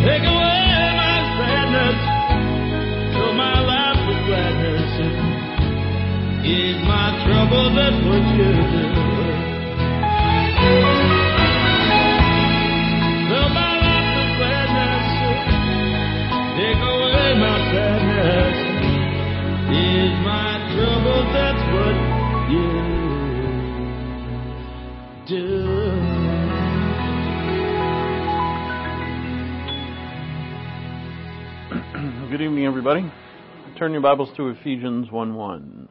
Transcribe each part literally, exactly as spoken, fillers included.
Take away my sadness, fill my life with gladness. Ease my trouble, that's what you do. Fill my life with gladness, take away my sadness. Ease my trouble, that's what you do. Good evening, everybody. Turn your Bibles to Ephesians one one.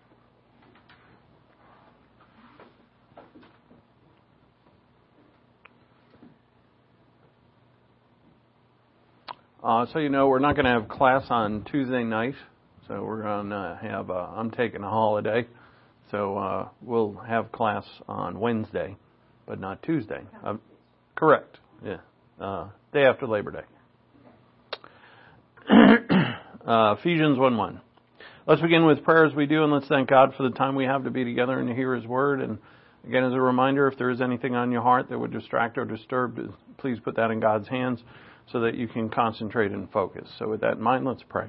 Uh, so you know, we're not going to have class on Tuesday night. So we're going to have, uh, I'm taking a holiday. So uh, we'll have class on Wednesday, but not Tuesday. Uh, correct. Yeah. Uh, day after Labor Day. uh, Ephesians one one. Let's begin with prayer as we do, and let's thank God for the time we have to be together and to hear His Word. And again, as a reminder, if there is anything on your heart that would distract or disturb, please put that in God's hands so that you can concentrate and focus. So with that in mind, let's pray.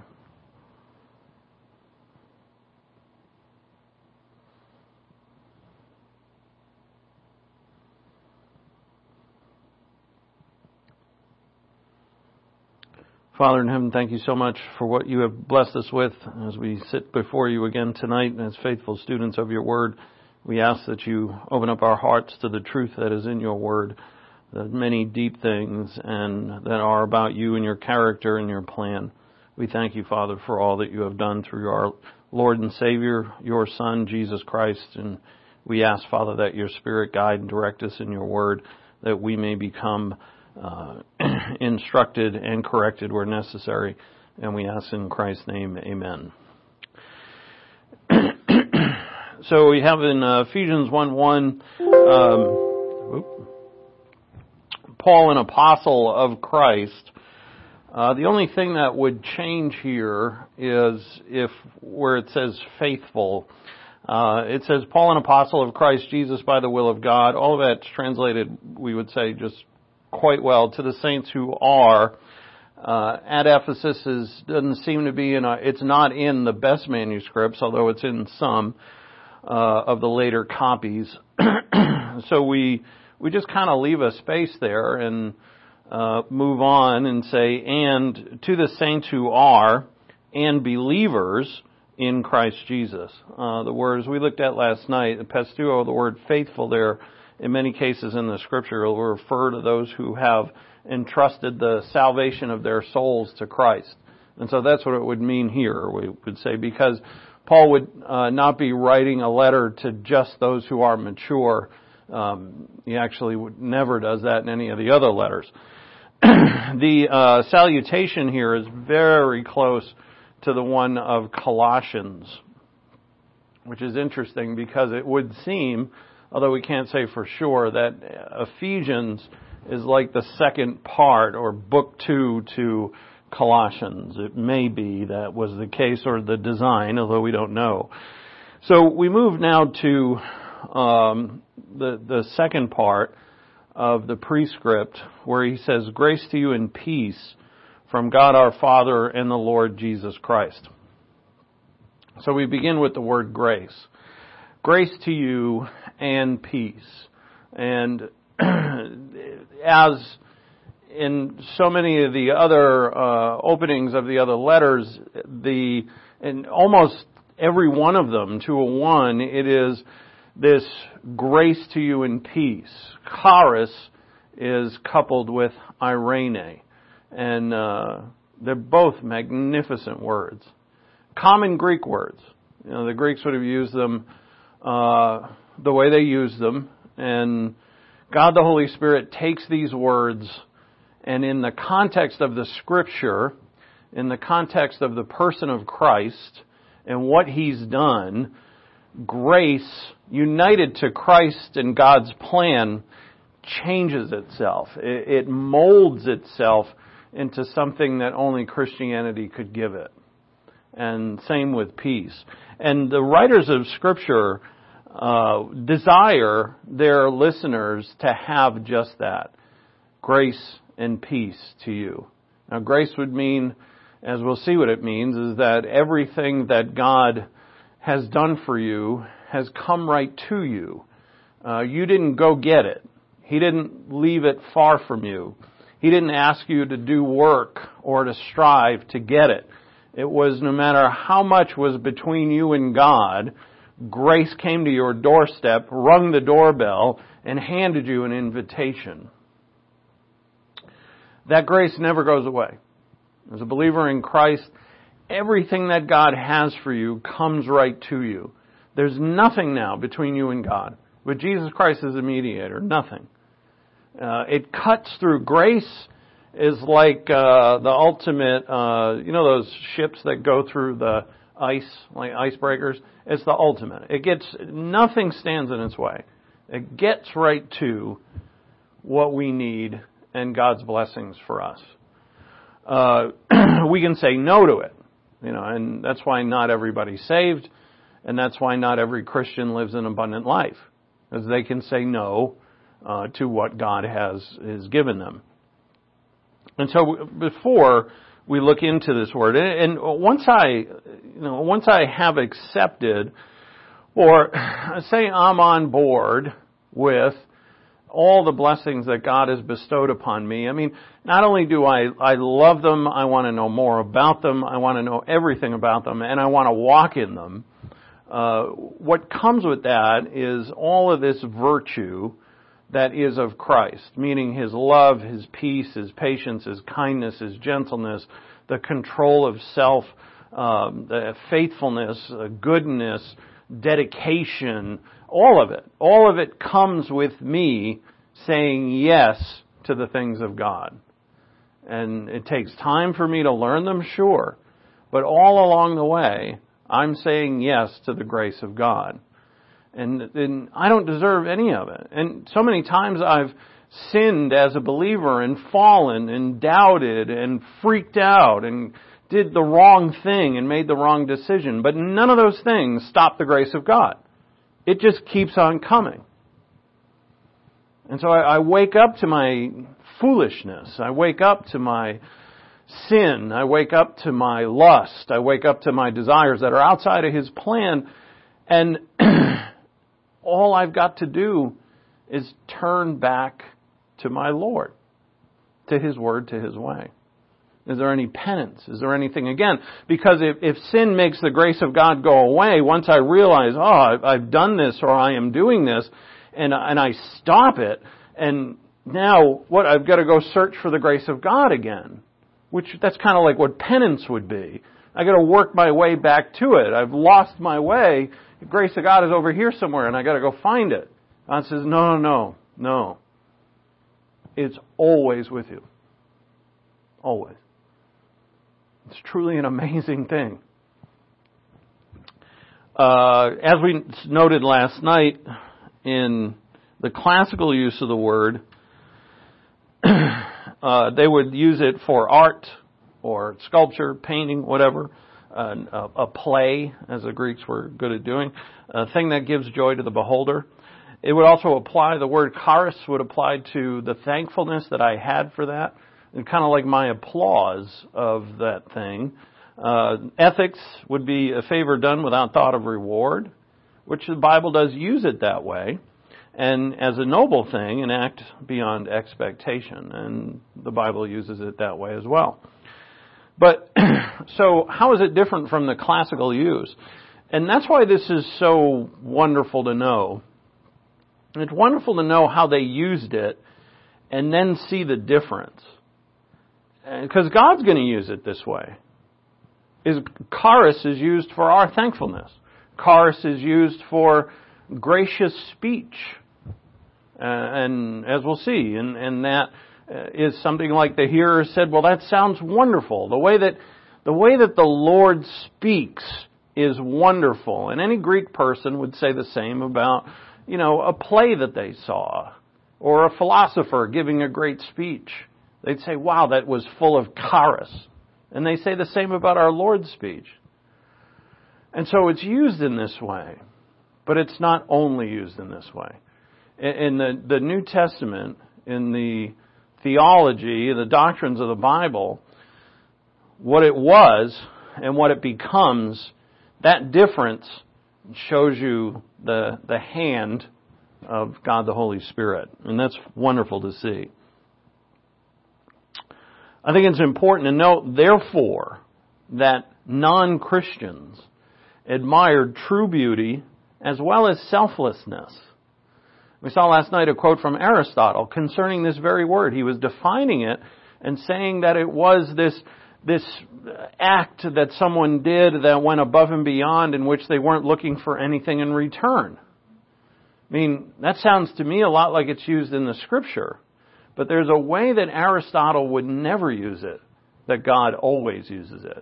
Father in heaven, thank you so much for what you have blessed us with as we sit before you again tonight as faithful students of your word. We ask that you open up our hearts to the truth that is in your word, the many deep things and that are about you and your character and your plan. We thank you, Father, for all that you have done through our Lord and Savior, your Son, Jesus Christ. And we ask, Father, that your Spirit guide and direct us in your word, that we may become Uh, instructed and corrected where necessary. And we ask in Christ's name, amen. So we have in uh, Ephesians one one, um, Paul, an apostle of Christ. Uh, the only thing that would change here is if where it says faithful. Uh, it says Paul, an apostle of Christ Jesus by the will of God. All of that's translated, we would say, just quite well, to the saints who are uh, at Ephesus. Is doesn't seem to be in a, it's not in the best manuscripts, although it's in some uh, of the later copies. So we we just kind of leave a space there and uh, move on and say, and to the saints who are and believers in Christ Jesus. Uh, the words we looked at last night, Pasteuo, the word faithful there, in many cases in the scripture, will refer to those who have entrusted the salvation of their souls to Christ. And so that's what it would mean here, we would say, because Paul would uh, not be writing a letter to just those who are mature. Um, he actually would, never does that in any of the other letters. The uh, salutation here is very close to the one of Colossians, which is interesting because it would seem, although we can't say for sure, that Ephesians is like the second part or book two to Colossians. It may be that was the case or the design, although we don't know. So we move now to um, the, the second part of the prescript where he says, grace to you and peace from God our Father and the Lord Jesus Christ. So we begin with the word grace. Grace to you and peace. And as in so many of the other uh, openings of the other letters, the in almost every one of them, to a one, it is this grace to you and peace. Charis is coupled with irene. And uh, they're both magnificent words. Common Greek words. You know, the Greeks would have used them Uh, the way they use them, and God the Holy Spirit takes these words and in the context of the Scripture, in the context of the person of Christ and what He's done, grace united to Christ and God's plan changes itself. It, it molds itself into something that only Christianity could give it. And same with peace. And the writers of Scripture uh, desire their listeners to have just that. Grace and peace to you Now, grace would mean, as we'll see what it means, is that everything that God has done for you has come right to you. Uh, you didn't go get it. He didn't leave it far from you. He didn't ask you to do work or to strive to get it. It was no matter how much was between you and God, grace came to your doorstep, rung the doorbell, and handed you an invitation. That grace never goes away. As a believer in Christ, everything that God has for you comes right to you. There's nothing now between you and God. But Jesus Christ is a mediator, nothing. Uh, it cuts through. Grace is like uh, the ultimate, uh, you know those ships that go through the ice, like icebreakers? It's the ultimate. It gets, nothing stands in its way. It gets right to what we need and God's blessings for us. Uh, we can say no to it, you know, and that's why not everybody's saved, and that's why not every Christian lives an abundant life, as they can say no uh, to what God has has given them. And so, before we look into this word, and once I, you know, once I have accepted, or say I'm on board with all the blessings that God has bestowed upon me. I mean, not only do I, I love them, I want to know more about them, I want to know everything about them, and I want to walk in them. Uh, what comes with that is all of this virtue that is of Christ, meaning His love, His peace, His patience, His kindness, His gentleness, the control of self, um, the faithfulness, uh, goodness, dedication, all of it. All of it comes with me saying yes to the things of God. And it takes time for me to learn them, sure. But all along the way, I'm saying yes to the grace of God. And, and I don't deserve any of it. And so many times I've sinned as a believer and fallen and doubted and freaked out and did the wrong thing and made the wrong decision. But none of those things stop the grace of God. It just keeps on coming. And so I, I wake up to my foolishness. I wake up to my sin. I wake up to my lust. I wake up to my desires that are outside of His plan. And all I've got to do is turn back to my Lord, to His word, to His way. Is there any penance? Is there anything again? Because if, if sin makes the grace of God go away, once I realize, oh, I've, I've done this or I am doing this, and, and I stop it, and now what? I've got to go search for the grace of God again. Which, that's kind of like what penance would be. I got to work my way back to it. I've lost my way. The grace of God is over here somewhere, and I got to go find it. God says, no, no, no, no. It's always with you. Always. It's truly an amazing thing. Uh, as we noted last night, in the classical use of the word, uh, they would use it for art or sculpture, painting, whatever, uh, a, a play, as the Greeks were good at doing, a thing that gives joy to the beholder. It would also apply, the word charis would apply to the thankfulness that I had for that. And kind of like my applause of that thing. Uh, ethics would be a favor done without thought of reward, which the Bible does use it that way. And as a noble thing, an act beyond expectation. And the Bible uses it that way as well. But, so how is it different from the classical use? And that's why this is so wonderful to know. It's wonderful to know how they used it and then see the difference. Because God's going to use it this way. Is charis is used for our thankfulness. Charis is used for gracious speech. Uh, and as we'll see, and, and that is something like the hearer said, well, that sounds wonderful. The way that the way that the Lord speaks is wonderful. And any Greek person would say the same about, you know, a play that they saw, or a philosopher giving a great speech. They'd say, wow, that was full of charis. And they say the same about our Lord's speech. And so it's used in this way. But it's not only used in this way. In the, the New Testament, in the theology, the doctrines of the Bible, what it was and what it becomes, that difference shows you the the hand of God the Holy Spirit. And that's wonderful to see. I think it's important to note, therefore, that non-Christians admired true beauty as well as selflessness. We saw last night a quote from Aristotle concerning this very word. He was defining it and saying that it was this this act that someone did that went above and beyond, in which they weren't looking for anything in return. I mean, that sounds to me a lot like it's used in the Scripture. But there's a way that Aristotle would never use it, that God always uses it.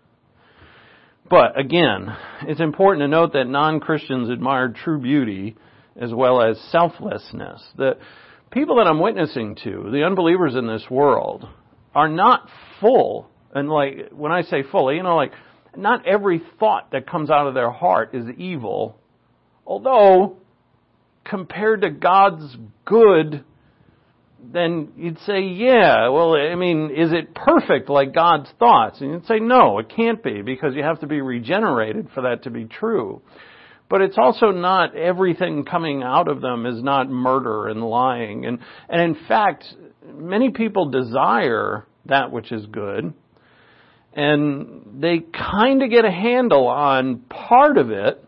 But again, it's important to note that non-Christians admired true beauty as well as selflessness. The people that I'm witnessing to, the unbelievers in this world, are not full. And like, when I say full, you know, like, not every thought that comes out of their heart is evil. Although, compared to God's good, then you'd say, yeah, well, I mean, is it perfect like God's thoughts? And you'd say, no, it can't be, because you have to be regenerated for that to be true. But it's also not everything coming out of them is not murder and lying. And, and in fact, many people desire that which is good, and they kind of get a handle on part of it,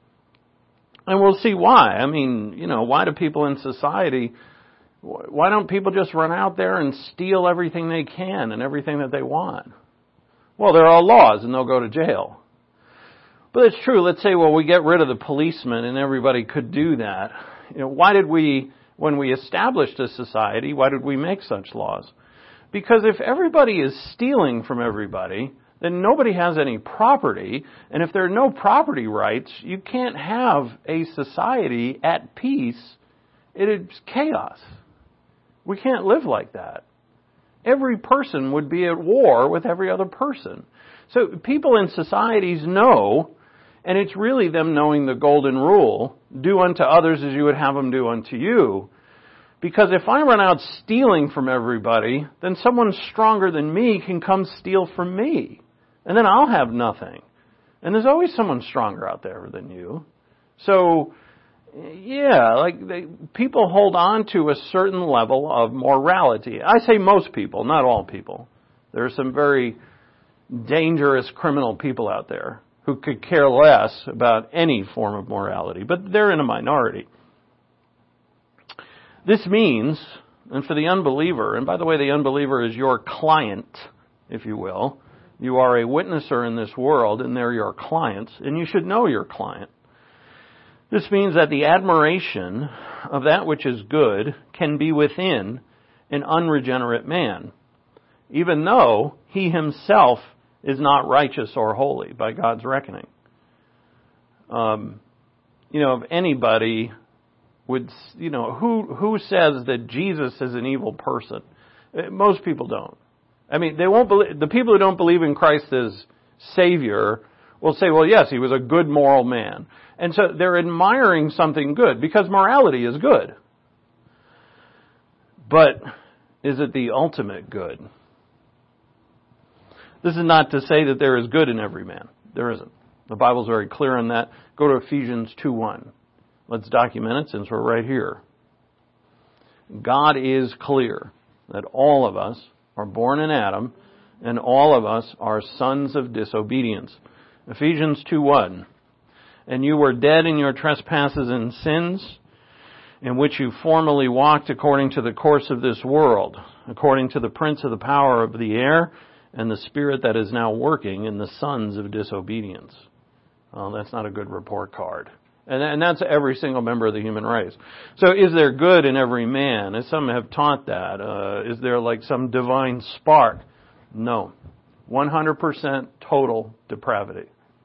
and we'll see why. I mean, you know, why do people in society... Why don't people just run out there and steal everything they can and everything that they want? Well, there are laws and they'll go to jail. But it's true. Let's say, well, we get rid of the policemen and everybody could do that. You know, why did we, when we established a society, why did we make such laws? Because if everybody is stealing from everybody, then nobody has any property. And if there are no property rights, you can't have a society at peace. It is chaos. We can't live like that. Every person would be at war with every other person. So people in societies know, and it's really them knowing the golden rule, do unto others as you would have them do unto you. Because if I run out stealing from everybody, then someone stronger than me can come steal from me. And then I'll have nothing. And there's always someone stronger out there than you. So... yeah, like they, people hold on to a certain level of morality. I say most people, not all people. There are some very dangerous criminal people out there who could care less about any form of morality, but they're in a minority. This means, and for the unbeliever, and by the way, the unbeliever is your client, if you will. You are a witnesser in this world, and they're your clients, and you should know your client. This means that the admiration of that which is good can be within an unregenerate man, even though he himself is not righteous or holy by God's reckoning. Um, you know, if anybody would, you know, who who says that Jesus is an evil person? Most people don't. I mean, they won't believe. The people who don't believe in Christ as Savior will say, well, yes, he was a good moral man. And so they're admiring something good, because morality is good. But is it the ultimate good? This is not to say that there is good in every man. There isn't. The Bible's very clear on that. Go to Ephesians two one. Let's document it since we're right here. God is clear that all of us are born in Adam, and all of us are sons of disobedience. Ephesians two one. And you were dead in your trespasses and sins, in which you formerly walked according to the course of this world, according to the prince of the power of the air, and the spirit that is now working in the sons of disobedience. Well, that's not a good report card. And, and that's every single member of the human race. So is there good in every man? As some have taught that. Uh, is there like some divine spark? No. one hundred percent total depravity.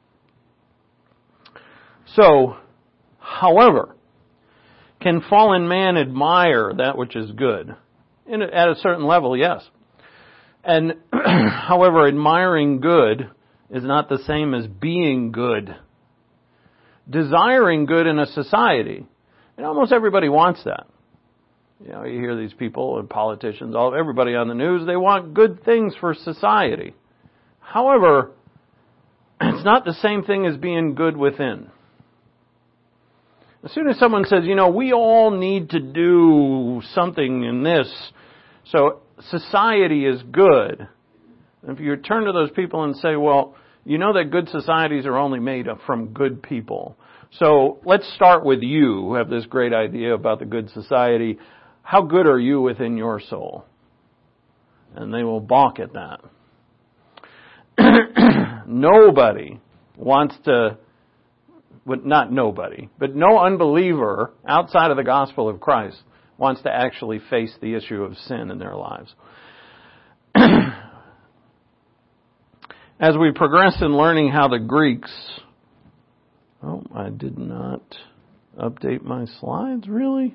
So, however, can fallen man admire that which is good? In, at a certain level, yes. And, however, admiring good is not the same as being good. Desiring good in a society, and almost everybody wants that. You know, you hear these people and politicians, all everybody on the news, they want good things for society. However, it's not the same thing as being good within. As soon as someone says, you know, we all need to do something in this, so society is good. If you turn to those people and say, well, you know that good societies are only made from good people. So let's start with you, who have this great idea about the good society. How good are you within your soul? And they will balk at that. Nobody wants to, well, not nobody, but no unbeliever outside of the gospel of Christ wants to actually face the issue of sin in their lives. As we progress in learning how the Greeks, oh, I did not update my slides, really?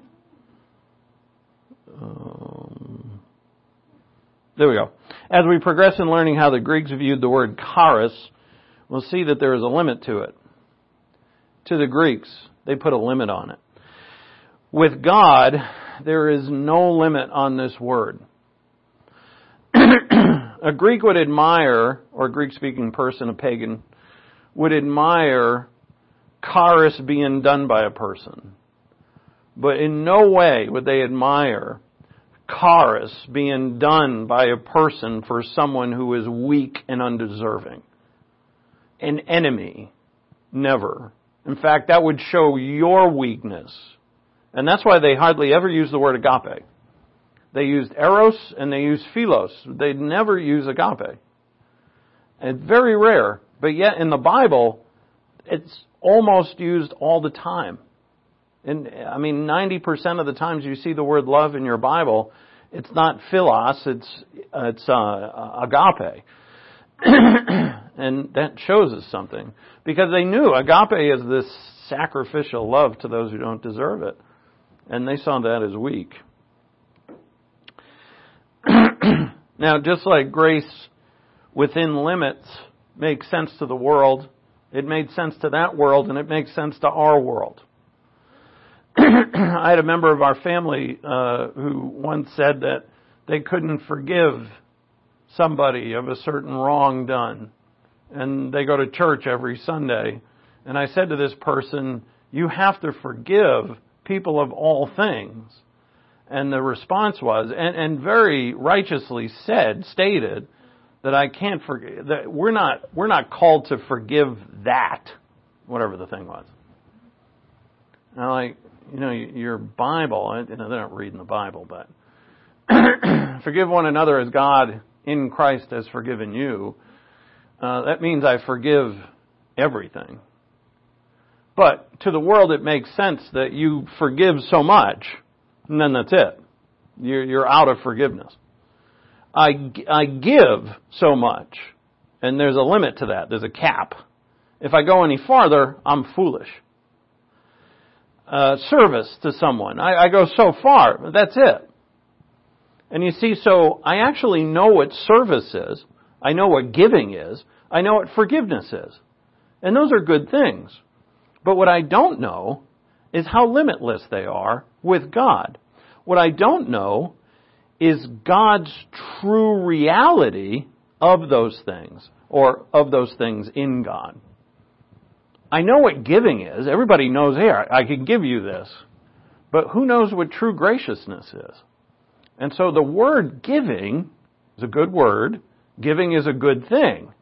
Um, there we go. As we progress in learning how the Greeks viewed the word charis, we'll see that there is a limit to it. To the Greeks, they put a limit on it. With God, there is no limit on this word. A Greek would admire, or a Greek-speaking person, a pagan, would admire charis being done by a person. But in no way would they admire charis being done by a person for someone who is weak and undeserving. An enemy. Never. In fact, that would show your weakness. And that's why they hardly ever use the word agape. They used eros and they used philos. They'd never use agape. And it's very rare. But yet in the Bible, it's almost used all the time. And I mean, ninety percent of the times you see the word love in your Bible, it's not philos, it's it's uh, agape. And that shows us something. Because they knew agape is this sacrificial love to those who don't deserve it. And they saw that as weak. Now, just like grace within limits makes sense to the world, it made sense to that world, and it makes sense to our world. I had a member of our family uh, who once said that they couldn't forgive somebody of a certain wrong done. And they go to church every Sunday. And I said to this person, you have to forgive people of all things. And the response was, and, and very righteously said, stated, that I can't forgive, that we're not, we're not called to forgive that, whatever the thing was. And I'm like, you know, your Bible, you know, they're not reading the Bible, but forgive one another as God in Christ has forgiven you. Uh, that means I forgive everything. But to the world, it makes sense that you forgive so much, and then that's it. You're, you're out of forgiveness. I, I give so much, and there's a limit to that. There's a cap. If I go any farther, I'm foolish. Uh, service to someone. I, I go so far, but that's it. And you see, so I actually know what service is. I know what giving is. I know what forgiveness is. And those are good things. But what I don't know is how limitless they are with God. What I don't know is God's true reality of those things, or of those things in God. I know what giving is. Everybody knows, hey, I can give you this. But who knows what true graciousness is? And so the word giving is a good word. Giving is a good thing.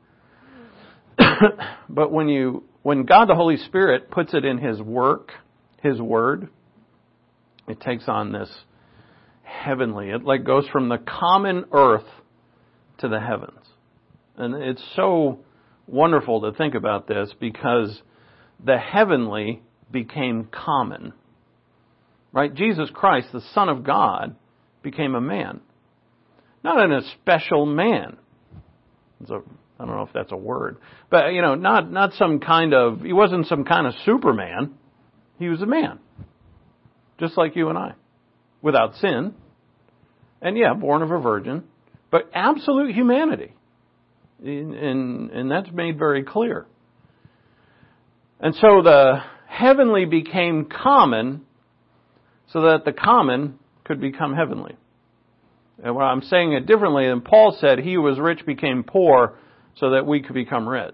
But when you, when God the Holy Spirit puts it in His work, His word, it takes on this heavenly. It like goes from the common earth to the heavens. And it's so wonderful to think about this because the heavenly became common. Right? Jesus Christ, the Son of God, became a man. Not in a special man. It's a, I don't know if that's a word. But, you know, not, not some kind of, he wasn't some kind of Superman. He was a man. Just like you and I. Without sin. And yeah, born of a virgin. But absolute humanity. And, and, and that's made very clear. And so the heavenly became common so that the common could become heavenly. And when I'm saying it differently, and Paul said he who was rich became poor so that we could become rich.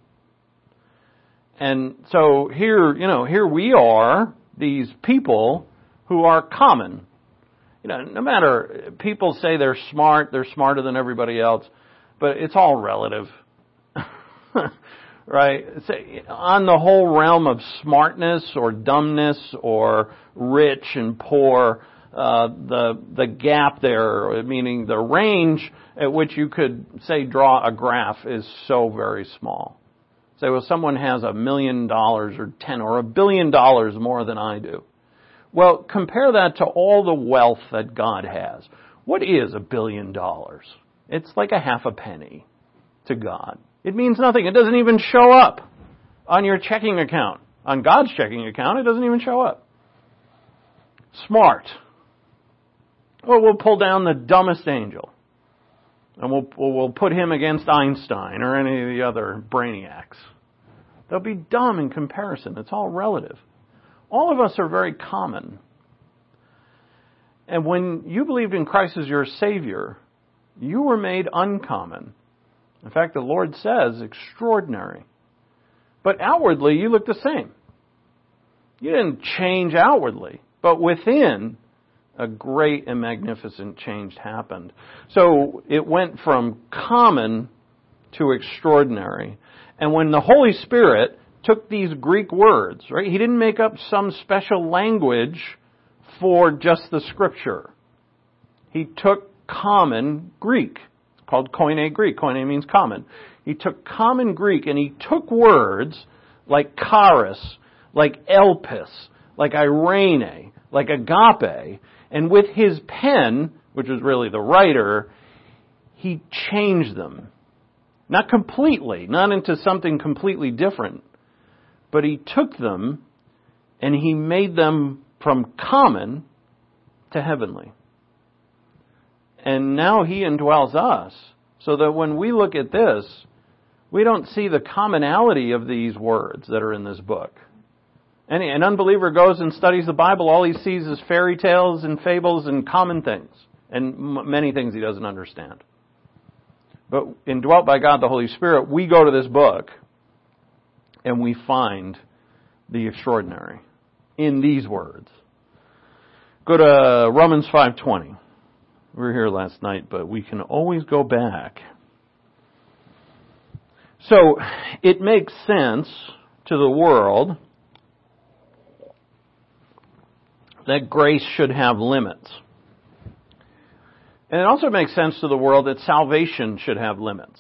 And so here, you know, here we are, these people who are common. You know, no matter, people say they're smart, they're smarter than everybody else, but it's all relative. Right? Say, on the whole realm of smartness or dumbness or rich and poor, uh, the the gap there, meaning the range at which you could, say, draw a graph is so very small. Say, well, someone has a million dollars or ten or a billion dollars more than I do. Well, compare that to all the wealth that God has. What is a billion dollars? It's like a half a penny to God. It means nothing. It doesn't even show up on your checking account. On God's checking account, it doesn't even show up. Smart. Well, we'll pull down the dumbest angel. And we'll, we'll put him against Einstein or any of the other brainiacs. They'll be dumb in comparison. It's all relative. All of us are very common. And when you believed in Christ as your Savior, you were made uncommon. In fact, the Lord says extraordinary. But outwardly, you look the same. You didn't change outwardly, but within, a great and magnificent change happened. So it went from common to extraordinary. And when the Holy Spirit took these Greek words, right, He didn't make up some special language for just the Scripture. He took common Greek. Called Koine Greek. Koine means common. He took common Greek and he took words like charis, like elpis, like irene, like agape, and with his pen, which was really the writer, he changed them. Not completely, not into something completely different, but he took them and he made them from common to heavenly. And now He indwells us, so that when we look at this, we don't see the commonality of these words that are in this book. And an unbeliever goes and studies the Bible, all he sees is fairy tales and fables and common things, and m- many things he doesn't understand. But indwelt by God the Holy Spirit, we go to this book, and we find the extraordinary in these words. Go to Romans five twenty. We were here last night, but we can always go back. So, it makes sense to the world that grace should have limits. And it also makes sense to the world that salvation should have limits.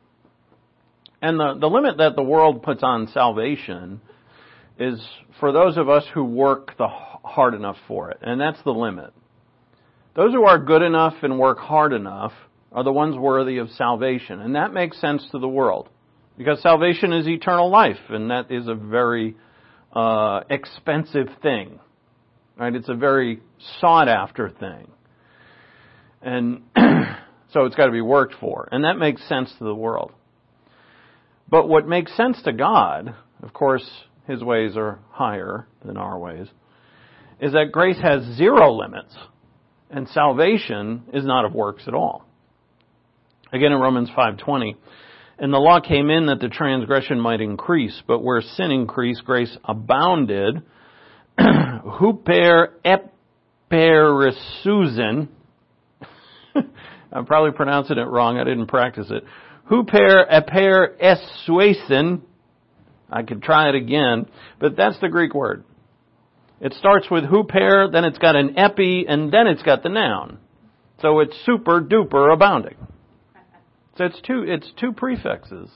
And the, the limit that the world puts on salvation is for those of us who work the hard enough for it. And that's the limit. Those who are good enough and work hard enough are the ones worthy of salvation. And that makes sense to the world. Because salvation is eternal life, and that is a very uh, expensive thing. Right? It's a very sought-after thing. And so it's got to be worked for. And that makes sense to the world. But what makes sense to God, of course, His ways are higher than our ways, is that grace has zero limits. And salvation is not of works at all. Again in Romans five twenty, and the law came in that the transgression might increase, but where sin increased, grace abounded. Huper eperisuzin. I'm probably pronouncing it wrong. I didn't practice it. Huper eperisuzin. I could try it again, but that's the Greek word. It starts with huper, then it's got an epi, and then it's got the noun. So it's super duper abounding. So it's two, it's two prefixes.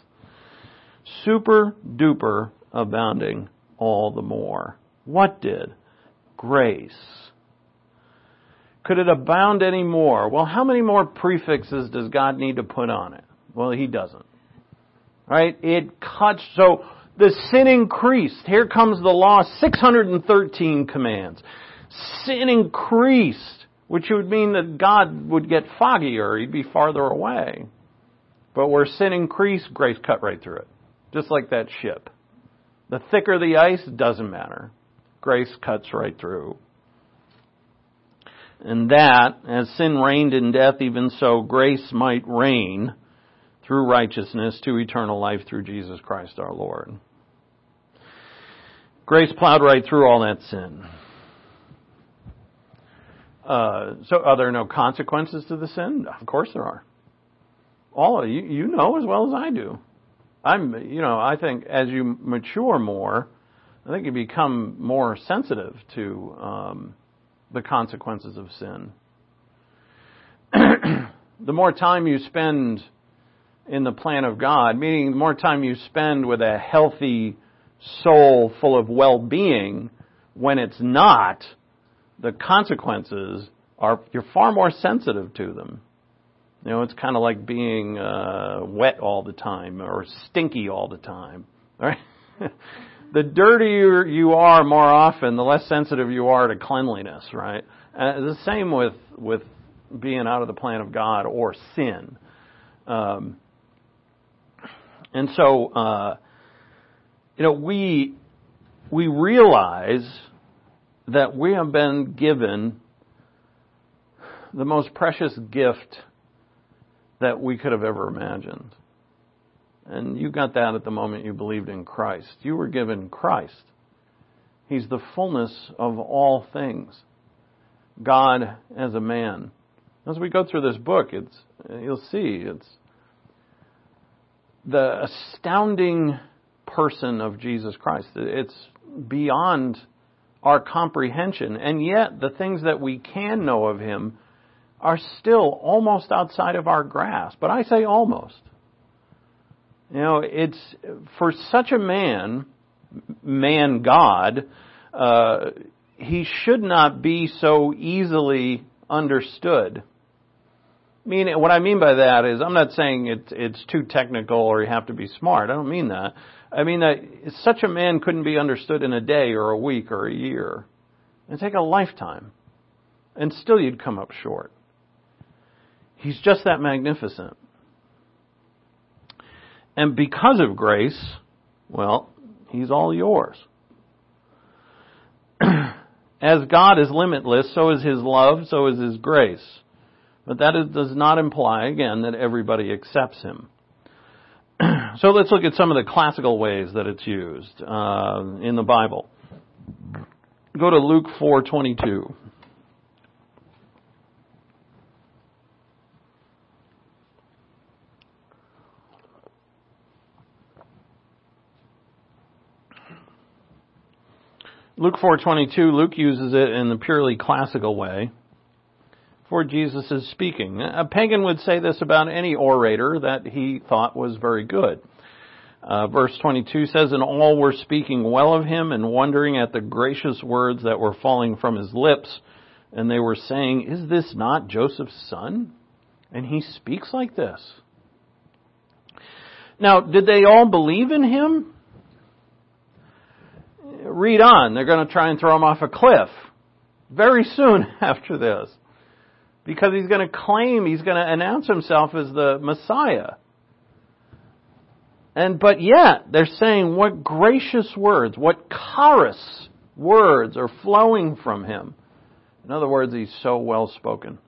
Super duper abounding all the more. What did? Grace. Could it abound any more? Well, how many more prefixes does God need to put on it? Well, He doesn't. Right? It cuts, so the sin increased. Here comes the law, six hundred thirteen commands. Sin increased, which would mean that God would get foggier. He'd be farther away. But where sin increased, grace cut right through it. Just like that ship. The thicker the ice, doesn't matter. Grace cuts right through. And that, as sin reigned in death, even so grace might reign through righteousness to eternal life through Jesus Christ our Lord. Grace plowed right through all that sin. Uh, so are there no consequences to the sin? Of course there are. All of you, you know as well as I do. I'm, you know, I think as you mature more, I think you become more sensitive to um, the consequences of sin. The more time you spend in the plan of God, meaning the more time you spend with a healthy soul full of well-being, when it's not, the consequences are, you're far more sensitive to them. You know, it's kind of like being uh, wet all the time or stinky all the time. Right? The dirtier you are more often, the less sensitive you are to cleanliness, right? And the same with, with being out of the plan of God or sin. Um, and so, uh, you know, we, we realize that we have been given the most precious gift that we could have ever imagined. And you got that at the moment you believed in Christ. You were given Christ. He's the fullness of all things. God as a man. As we go through this book, it's you'll see it's the astounding person of Jesus Christ. It's beyond our comprehension. And yet, the things that we can know of Him are still almost outside of our grasp. But I say almost. You know, it's for such a man, man God, uh, he should not be so easily understood. I mean, what I mean by that is, I'm not saying it's, it's too technical or you have to be smart. I don't mean that. I mean that such a man couldn't be understood in a day or a week or a year. It'd take a lifetime. And still you'd come up short. He's just that magnificent. And because of grace, well, He's all yours. As God is limitless, so is His love, so is His grace. But that is, does not imply, again, that everybody accepts Him. So let's look at some of the classical ways that it's used uh, in the Bible. Go to Luke four twenty-two. Luke four twenty-two, Luke uses it in the purely classical way for Jesus is speaking. A pagan would say this about any orator that he thought was very good. Uh, verse twenty-two says, "And all were speaking well of him and wondering at the gracious words that were falling from his lips. And they were saying, 'Is this not Joseph's son? And he speaks like this.'" Now, did they all believe in him? Read on. They're going to try and throw him off a cliff very soon after this. Because he's going to claim, he's going to announce himself as the Messiah. And but yet, they're saying what gracious words, what charis words are flowing from him. In other words, he's so well spoken.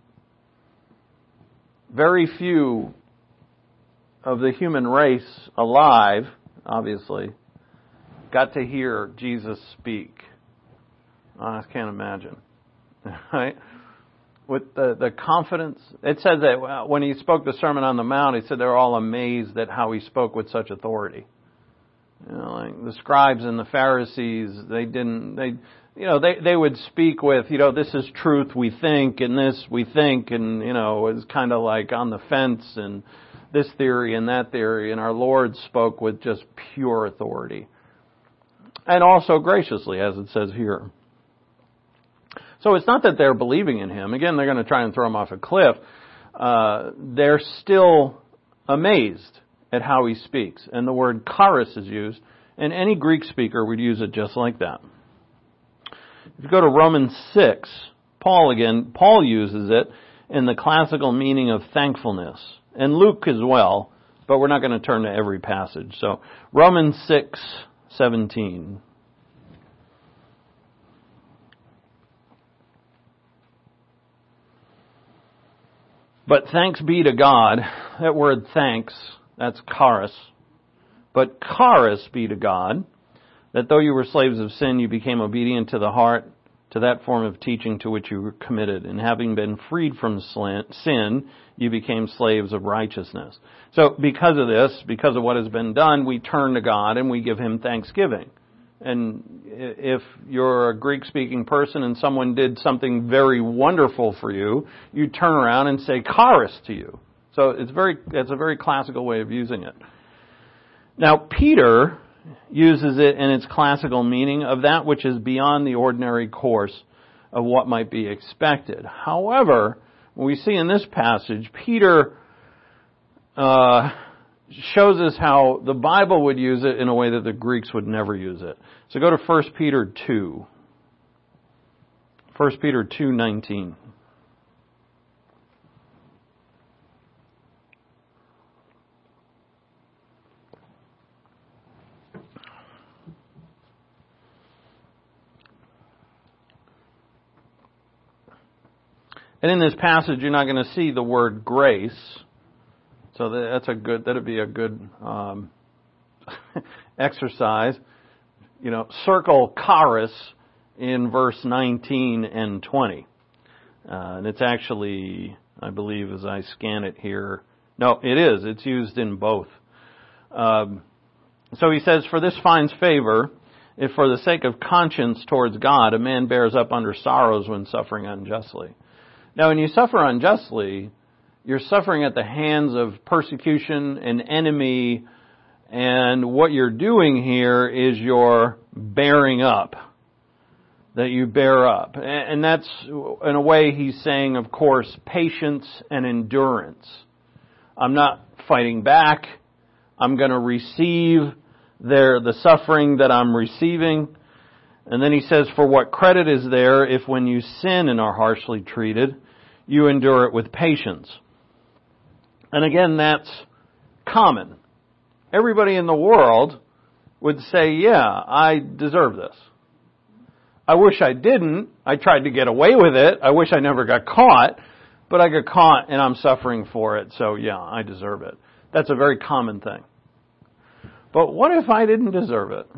Very few of the human race alive, obviously, got to hear Jesus speak. I can't imagine. Right? With the, the confidence. It says that when he spoke the Sermon on the Mount, he said they were all amazed at how he spoke with such authority. You know, like the scribes and the Pharisees, they didn't, they, you know, they, they would speak with, you know, this is truth we think, and this we think, and, you know, it was kind of like on the fence, and this theory and that theory, and our Lord spoke with just pure authority. And also graciously, as it says here. So it's not that they're believing in him. Again, they're going to try and throw him off a cliff. Uh, they're still amazed at how he speaks. And the word charis is used. And any Greek speaker would use it just like that. If you go to Romans six, Paul again, Paul uses it in the classical meaning of thankfulness. And Luke as well. But we're not going to turn to every passage. So Romans six seventeen. "But thanks be to God," that word thanks, That's charis. But charis be to God, that though you were slaves of sin, you became obedient to the heart, to that form of teaching to which you were committed. And having been freed from sin, you became slaves of righteousness. So because of this, because of what has been done, we turn to God and we give Him thanksgiving. And if you're a Greek-speaking person and someone did something very wonderful for you, you turn around and say charis to you. So it's very, it's a very classical way of using it. Now, Peter uses it in its classical meaning of that which is beyond the ordinary course of what might be expected. However, we see in this passage, Peter uh, shows us how the Bible would use it in a way that the Greeks would never use it. So go to First Peter two. First Peter two nineteen. And in this passage, you're not going to see the word grace. So that's a good, that'd be a good um, exercise. You know, circle charis in verse nineteen and twenty. Uh, and it's actually, I believe, as I scan it here, no, it is. It's used in both. Um, so he says, for this finds favor, if for the sake of conscience towards God, a man bears up under sorrows when suffering unjustly. Now, when you suffer unjustly, you're suffering at the hands of persecution, an enemy, and what you're doing here is you're bearing up. That you bear up. And that's, in a way, he's saying, of course, patience and endurance. I'm not fighting back. I'm going to receive their, the suffering that I'm receiving. And then he says, for what credit is there if when you sin and are harshly treated, you endure it with patience? And again, that's common. Everybody in the world would say, yeah, I deserve this. I wish I didn't. I tried to get away with it. I wish I never got caught, but I got caught and I'm suffering for it. So yeah, I deserve it. That's a very common thing. But what if I didn't deserve it?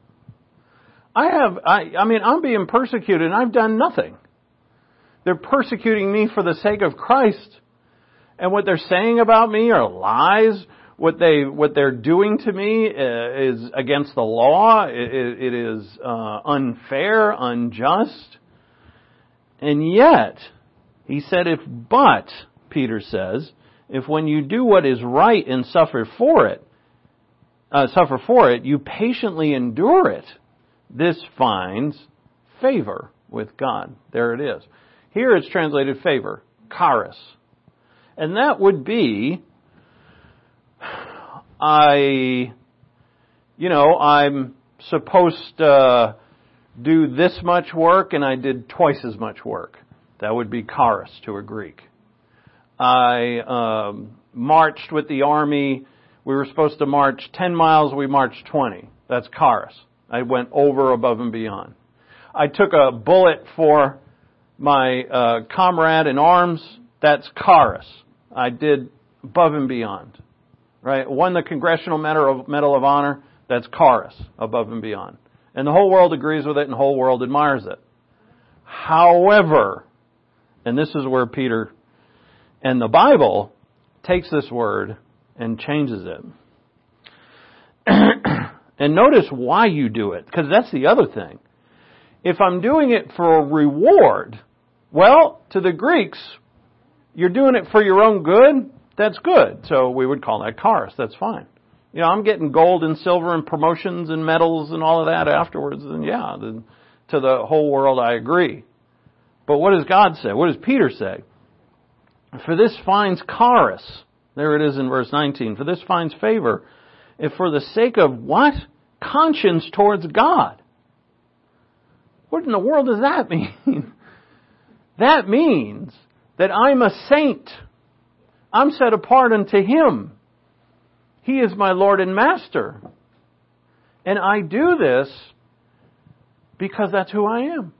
I have, I, I mean, I'm being persecuted and I've done nothing. They're persecuting me for the sake of Christ. And what they're saying about me are lies. What they, what they're doing to me is against the law. It, it is uh, unfair, unjust. And yet, he said, if but, Peter says, if when you do what is right and suffer for it, uh, suffer for it, you patiently endure it, this finds favor with God. There it is. Here it's translated favor, charis. And that would be, I, you know, I'm supposed to do this much work and I did twice as much work. That would be charis to a Greek. I um, marched with the army. We were supposed to march ten miles. We marched twenty. That's charis. I went over, above, and beyond. I took a bullet for my uh, comrade in arms. That's charis. I did above and beyond. Right? Won the Congressional Medal of, Medal of Honor. That's charis, above and beyond. And the whole world agrees with it and the whole world admires it. However, and this is where Peter and the Bible takes this word and changes it. And notice why you do it, because that's the other thing. If I'm doing it for a reward, well, to the Greeks, you're doing it for your own good, that's good. So we would call that charis, that's fine. You know, I'm getting gold and silver and promotions and medals and all of that afterwards, and yeah, the, to the whole world I agree. But what does God say? What does Peter say? For this finds charis. There it is in verse nineteen. For this finds favor, if for the sake of what? Conscience towards God. What in the world does that mean? That means that I'm a saint. I'm set apart unto Him. He is my Lord and Master. And I do this because that's who I am.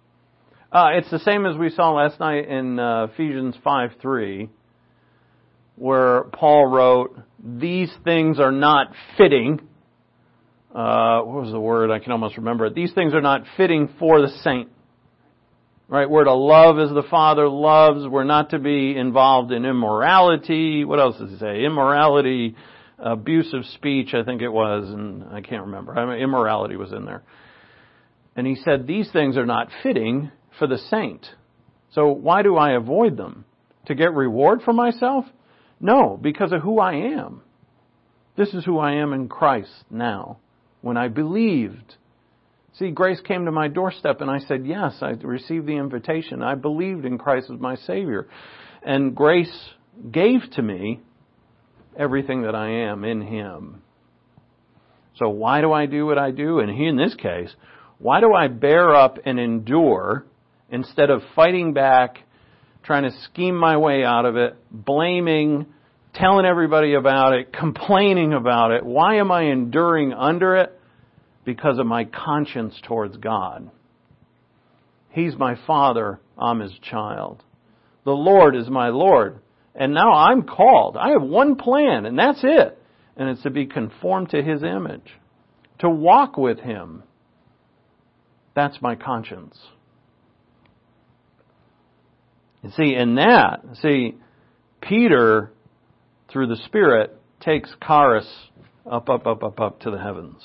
Uh, it's the same as we saw last night in uh, Ephesians five three. where Paul wrote, these things are not fitting. Uh, what was the word? I can almost remember it. These things are not fitting for the saint. Right? We're to love as the Father loves. We're not to be involved in immorality. What else does he say? Immorality, abusive speech, I think it was, and I can't remember. I mean, immorality was in there. And he said, these things are not fitting for the saint. So why do I avoid them? To get reward for myself? No, because of who I am. This is who I am in Christ now. When I believed. See, grace came to my doorstep and I said, yes, I received the invitation. I believed in Christ as my Savior. And grace gave to me everything that I am in Him. So why do I do what I do? And in this case, why do I bear up and endure instead of fighting back, trying to scheme my way out of it, blaming, telling everybody about it, complaining about it? Why am I enduring under it? Because of my conscience towards God. He's my Father, I'm His child. The Lord is my Lord. And now I'm called. I have one plan, and that's it. And it's to be conformed to His image. To walk with Him. That's my conscience. You see, in that, see, Peter, through the Spirit, takes Charis up, up, up, up, up to the heavens.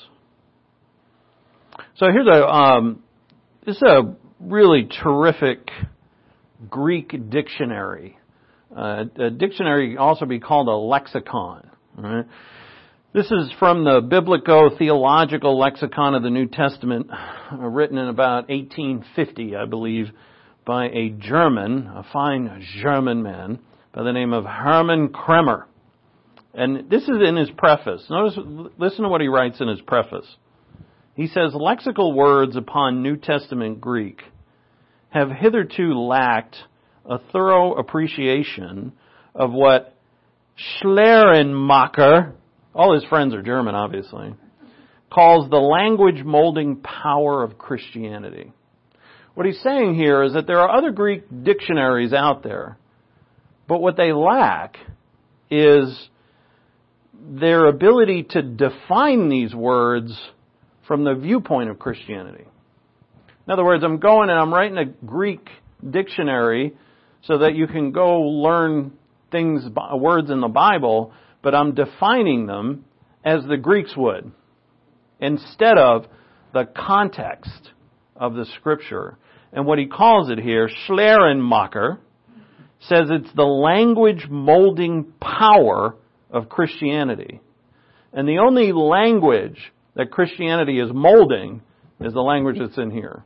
So here's a, um, this is a really terrific Greek dictionary. Uh, a dictionary can also be called a lexicon. Right? This is from the Biblico-Theological Lexicon of the New Testament, uh, written in about eighteen fifty, I believe, by a German, a fine German man, by the name of Hermann Kremer. And this is in his preface. Notice, listen to what he writes in his preface. He says, lexical words upon New Testament Greek have hitherto lacked a thorough appreciation of what Schleiermacher, all his friends are German obviously, calls the language molding power of Christianity. What he's saying here is that there are other Greek dictionaries out there, but what they lack is their ability to define these words from the viewpoint of Christianity. In other words, I'm going and I'm writing a Greek dictionary so that you can go learn things, words in the Bible, but I'm defining them as the Greeks would, instead of the context of the Scripture. And what he calls it here, Schleiermacher, says it's the language molding power of Christianity. And the only language that Christianity is molding is the language that's in here.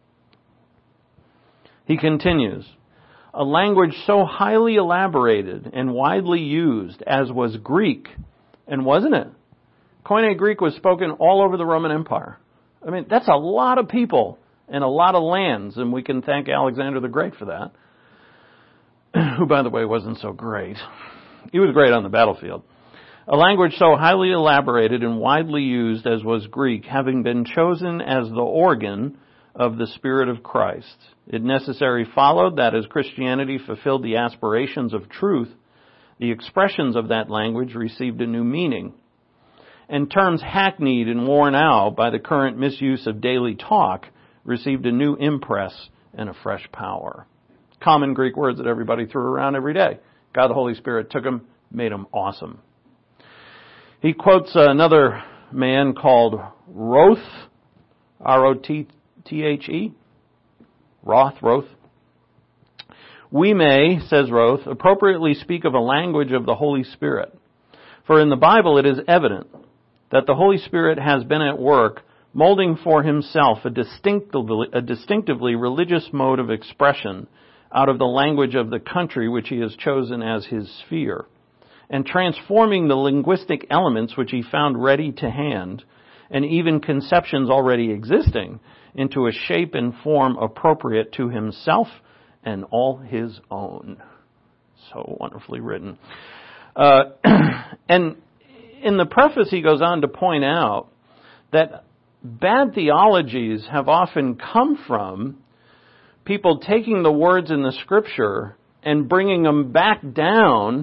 He continues, a language so highly elaborated and widely used as was Greek, and wasn't it? Koine Greek was spoken all over the Roman Empire. I mean, that's a lot of people and a lot of lands, and we can thank Alexander the Great for that, who, by the way, wasn't so great. He was great on the battlefield. A language so highly elaborated and widely used as was Greek, having been chosen as the organ of the Spirit of Christ. It necessarily followed that as Christianity fulfilled the aspirations of truth, the expressions of that language received a new meaning. And terms hackneyed and worn out by the current misuse of daily talk received a new impress and a fresh power. Common Greek words that everybody threw around every day. God the Holy Spirit took them, made them awesome. He quotes another man called Roth, R O T T H E, Roth, Roth. We may, says Roth, appropriately speak of a language of the Holy Spirit. For in the Bible it is evident that the Holy Spirit has been at work molding for Himself a distinctively, a distinctively religious mode of expression out of the language of the country which He has chosen as His sphere, and transforming the linguistic elements which He found ready to hand, and even conceptions already existing, into a shape and form appropriate to Himself and all His own. So wonderfully written. Uh, and in the preface he goes on to point out that bad theologies have often come from people taking the words in the Scripture and bringing them back down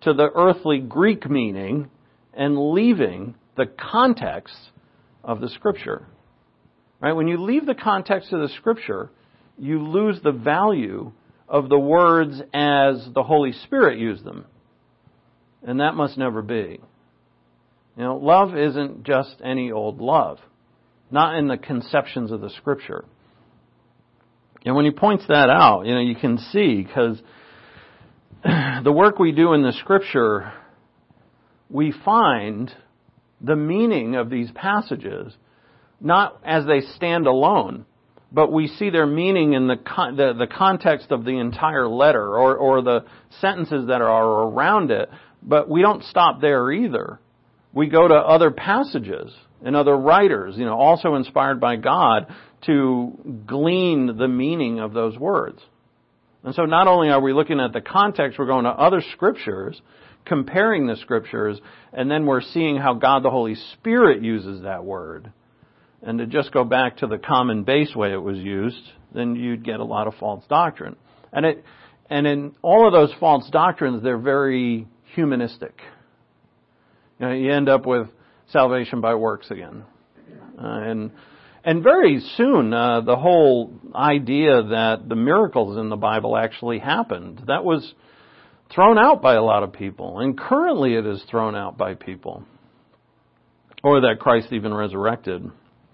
to the earthly Greek meaning and leaving the context of the Scripture. Right? When you leave the context of the Scripture, you lose the value of the words as the Holy Spirit used them. And that must never be. You know, love isn't just any old love. Not in the conceptions of the Scripture. And when he points that out, you know, you can see, because the work we do in the Scripture, we find the meaning of these passages not as they stand alone, but we see their meaning in the con- the, the context of the entire letter or, or the sentences that are around it. But we don't stop there either. We go to other passages and other writers, you know, also inspired by God, to glean the meaning of those words. And so not only are we looking at the context, we're going to other scriptures, comparing the scriptures, and then we're seeing how God the Holy Spirit uses that word. And to just go back to the common base way it was used, then you'd get a lot of false doctrine. And it, and in all of those false doctrines, they're very humanistic. You know, you end up with salvation by works again. Uh, and and very soon, uh, the whole idea that the miracles in the Bible actually happened, that was thrown out by a lot of people. And currently it is thrown out by people. Or that Christ even resurrected.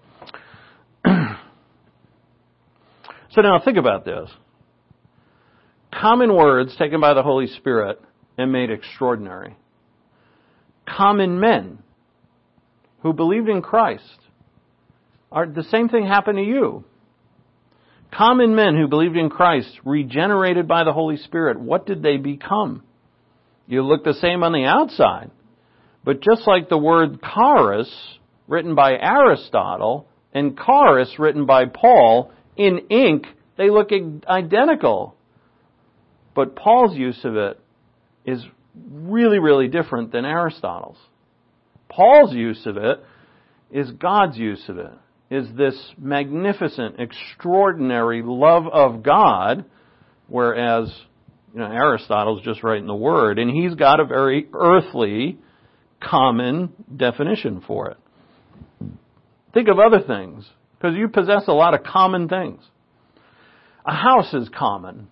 So now think about this. Common words taken by the Holy Spirit and made extraordinary. Common men who believed in Christ. Are, the same thing happened to you. Common men who believed in Christ, regenerated by the Holy Spirit, what did they become? You look the same on the outside. But just like the word charis, written by Aristotle, and charis, written by Paul, in ink, they look identical. But Paul's use of it is really, really different than Aristotle's. Paul's use of it is God's use of it, is this magnificent, extraordinary love of God, whereas, you know, Aristotle's just writing the word, and he's got a very earthly, common definition for it. Think of other things, because you possess a lot of common things. A house is common,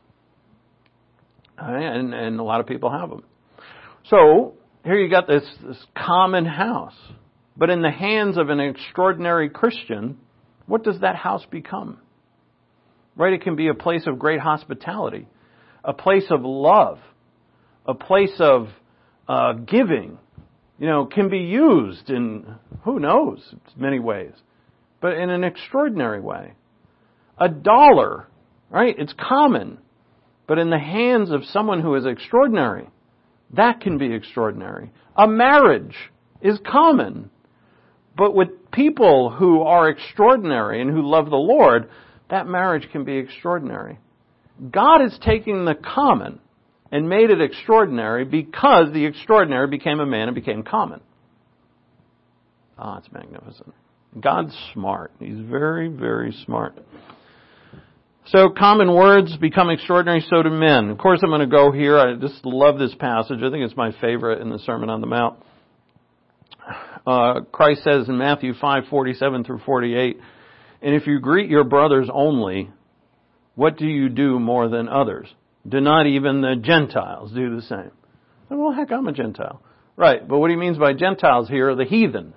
and, and a lot of people have them. So, here you got this, this common house. But in the hands of an extraordinary Christian, what does that house become? Right? It can be a place of great hospitality, a place of love, a place of uh, giving. You know, can be used in, who knows, many ways, but in an extraordinary way. A dollar, right? It's common, but in the hands of someone who is extraordinary, that can be extraordinary. A marriage is common, but with people who are extraordinary and who love the Lord, that marriage can be extraordinary. God is taking the common and made it extraordinary because the extraordinary became a man and became common. Ah, it's magnificent. God's smart. He's very, very smart. So common words become extraordinary, so do men. Of course, I'm going to go here. I just love this passage. I think it's my favorite in the Sermon on the Mount. Uh, Christ says in Matthew five forty-seven through forty-eight, "And if you greet your brothers only, what do you do more than others? Do not even the Gentiles do the same?" Well, heck, I'm a Gentile. Right, but what he means by Gentiles here are the heathen.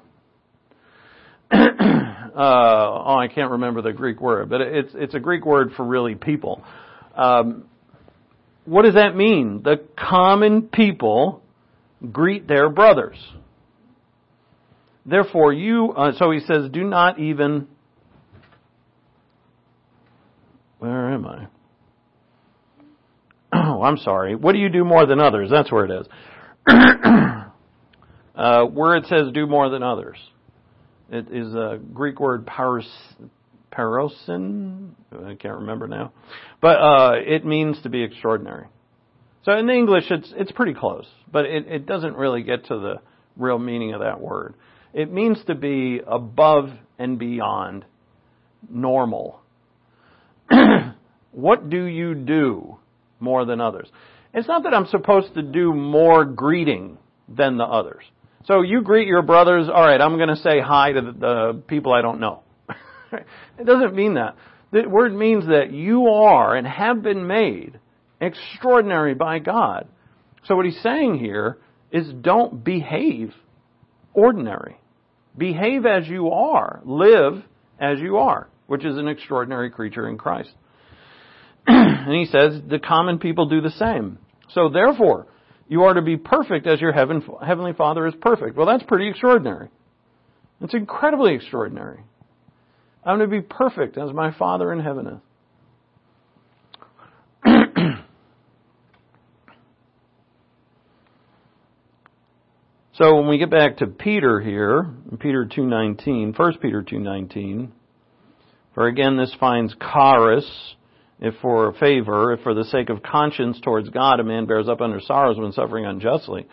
uh, oh, I can't remember the Greek word, but it's it's a Greek word for really people. Um, what does that mean? The common people greet their brothers. Therefore, you, uh, so he says, do not even, where am I? Oh, I'm sorry. What do you do more than others? That's where it is. uh, where it says do more than others. It is a Greek word paros, parosin. I can't remember now. But uh, it means to be extraordinary. So in the English, it's it's pretty close. But it, it doesn't really get to the real meaning of that word. It means to be above and beyond normal. What do you do more than others? It's not that I'm supposed to do more greeting than the others. So you greet your brothers, all right, I'm going to say hi to the, the people I don't know. It doesn't mean that. The word means that you are and have been made extraordinary by God. So what he's saying here is don't behave ordinary. Behave as you are. Live as you are, which is an extraordinary creature in Christ. And he says the common people do the same. So therefore, you are to be perfect as your heaven, heavenly Father is perfect. Well, that's pretty extraordinary. It's incredibly extraordinary. I'm to be perfect as my Father in heaven is. So when we get back to Peter here, Peter two nineteen, First Peter two nineteen, for again this finds charis, if for a favor, if for the sake of conscience towards God a man bears up under sorrows when suffering unjustly.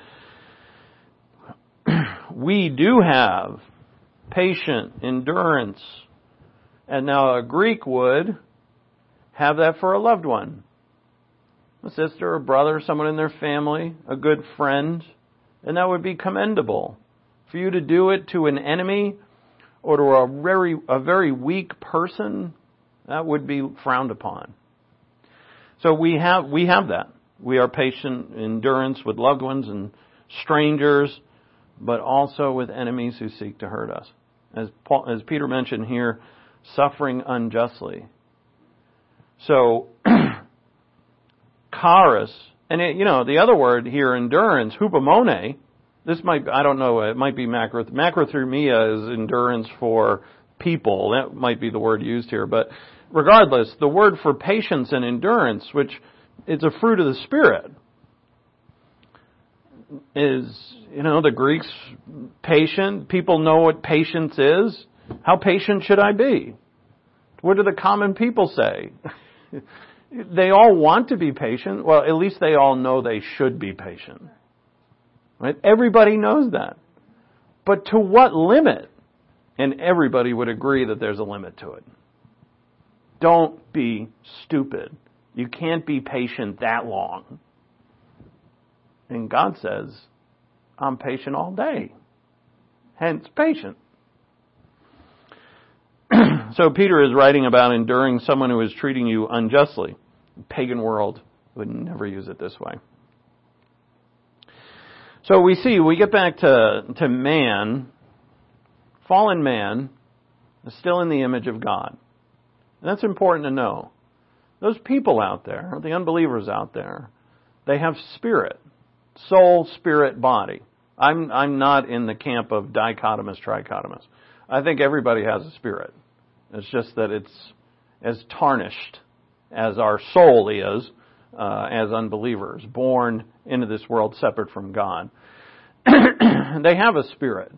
We do have patient endurance. And now a Greek would have that for a loved one. A sister, a brother, someone in their family, a good friend. And that would be commendable. For you to do it to an enemy or to a very, a very weak person, that would be frowned upon. So we have, we have that. We are patient endurance with loved ones and strangers, but also with enemies who seek to hurt us. As Paul, as Peter mentioned here, suffering unjustly. So, charis, and it, you know, the other word here, endurance, hupomone, this might, I don't know, it might be macro, macrothermia is endurance for people. That might be the word used here. But regardless, the word for patience and endurance, which is a fruit of the Spirit, is, you know, the Greeks patient. People know what patience is. How patient should I be? What do the common people say? They all want to be patient. Well, at least they all know they should be patient. Right? Everybody knows that. But to what limit? And everybody would agree that there's a limit to it. Don't be stupid. You can't be patient that long. And God says, I'm patient all day. Hence, patient. So Peter is writing about enduring someone who is treating you unjustly. The pagan world would never use it this way. So we see, we get back to, to man, fallen man is still in the image of God. And that's important to know. Those people out there, the unbelievers out there, they have spirit, soul, spirit, body. I'm, I'm not in the camp of dichotomous, trichotomous. I think everybody has a spirit. It's just that it's as tarnished as our soul is uh, as unbelievers, born into this world separate from God. They have a spirit.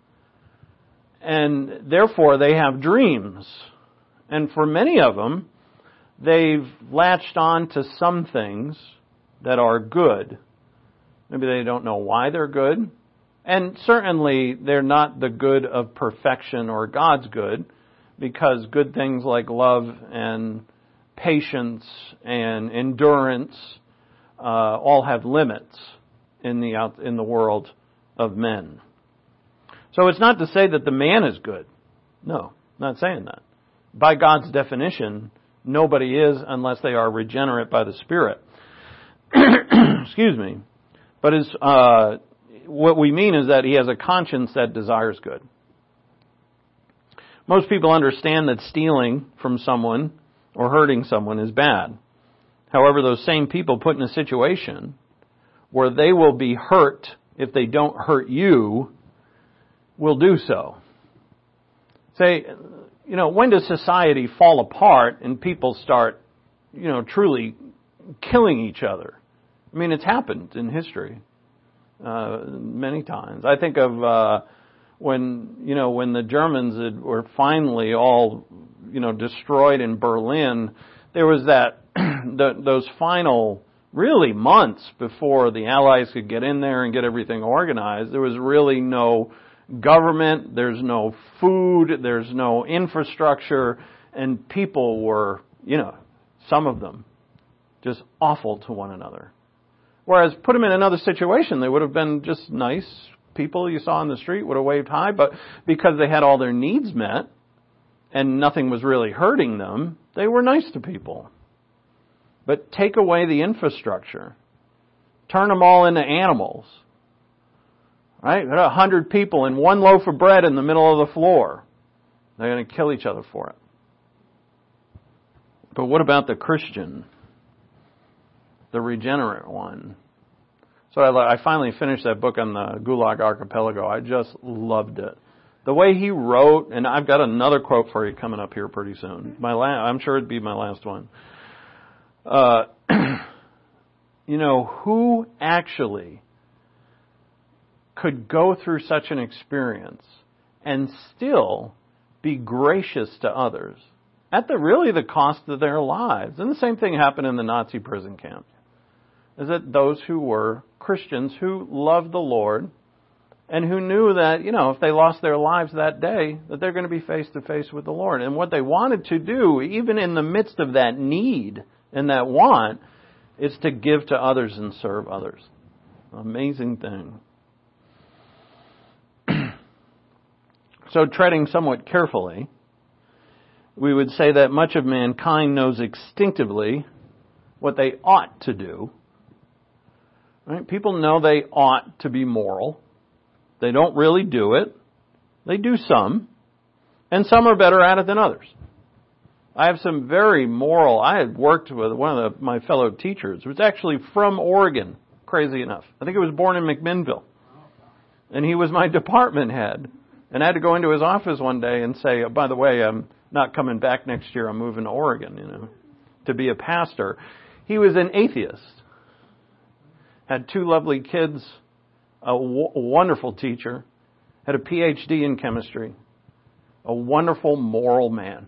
And therefore they have dreams. And for many of them, they've latched on to some things that are good. Maybe they don't know why they're good. And certainly they're not the good of perfection or God's good, because good things like love and patience and endurance uh, all have limits in the out, in the world of men. So it's not to say that the man is good. No, not saying that. By God's definition, nobody is unless they are regenerate by the Spirit. Excuse me. But is uh, what we mean is that he has a conscience that desires good. Most people understand that stealing from someone or hurting someone is bad. However, those same people put in a situation where they will be hurt if they don't hurt you, will do so. Say, you know, when does society fall apart and people start, you know, truly killing each other? I mean, it's happened in history uh, many times. I think of uh, when, you know, when the Germans had, were finally all, you know, destroyed in Berlin. There was that the, those final really months before the Allies could get in there and get everything organized. There was really no government, there's no food, there's no infrastructure, and people were, you know, some of them just awful to one another. Whereas put them in another situation, they would have been just nice people you saw on the street, would have waved hi, but because they had all their needs met and nothing was really hurting them, they were nice to people. But take away the infrastructure. Turn them all into animals. Right? A hundred people and one loaf of bread in the middle of the floor. They're going to kill each other for it. But what about the Christian? The regenerate one? So I, I finally finished that book on the Gulag Archipelago. I just loved it. The way he wrote, and I've got another quote for you coming up here pretty soon. My la- I'm sure it'd be my last one. Uh, you know, who actually could go through such an experience and still be gracious to others at the really the cost of their lives? And the same thing happened in the Nazi prison camp. Is that those who were Christians who loved the Lord and who knew that, you know, if they lost their lives that day, that they're going to be face to face with the Lord. And what they wanted to do, even in the midst of that need and that want, is to give to others and serve others. Amazing thing. So treading somewhat carefully, we would say that much of mankind knows instinctively what they ought to do. Right? People know they ought to be moral. They don't really do it. They do some. And some are better at it than others. I have some very moral... I had worked with one of the, my fellow teachers who was actually from Oregon, crazy enough. I think he was born in McMinnville. And he was my department head. And I had to go into his office one day and say, oh, by the way, I'm not coming back next year. I'm moving to Oregon, you know, to be a pastor. He was an atheist. Had two lovely kids, a, w- a wonderful teacher, had a P H D in chemistry, a wonderful moral man.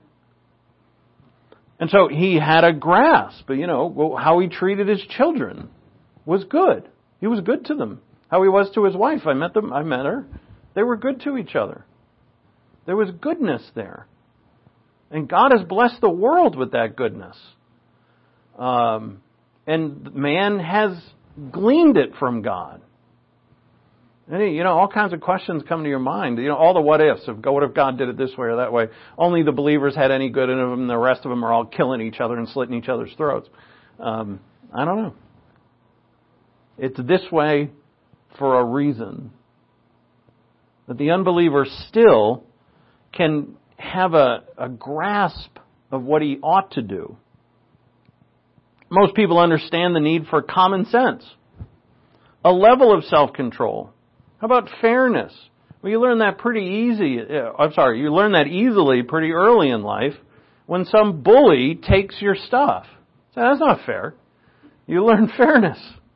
And so he had a grasp, you know, how he treated his children was good. He was good to them. How he was to his wife. I met them. I met her. They were good to each other. There was goodness there. And God has blessed the world with that goodness. Um, and man has gleaned it from God. And, you know, all kinds of questions come to your mind. You know, all the what ifs of, what if God did it this way or that way? Only the believers had any good in them. The rest of them are all killing each other and slitting each other's throats. Um, I don't know. It's this way for a reason. That the unbeliever still can have a, a grasp of what he ought to do. Most people understand the need for common sense, a level of self-control. How about fairness? Well, you learn that pretty easy. I'm sorry, you learn that easily pretty early in life when some bully takes your stuff. So that's not fair. You learn fairness.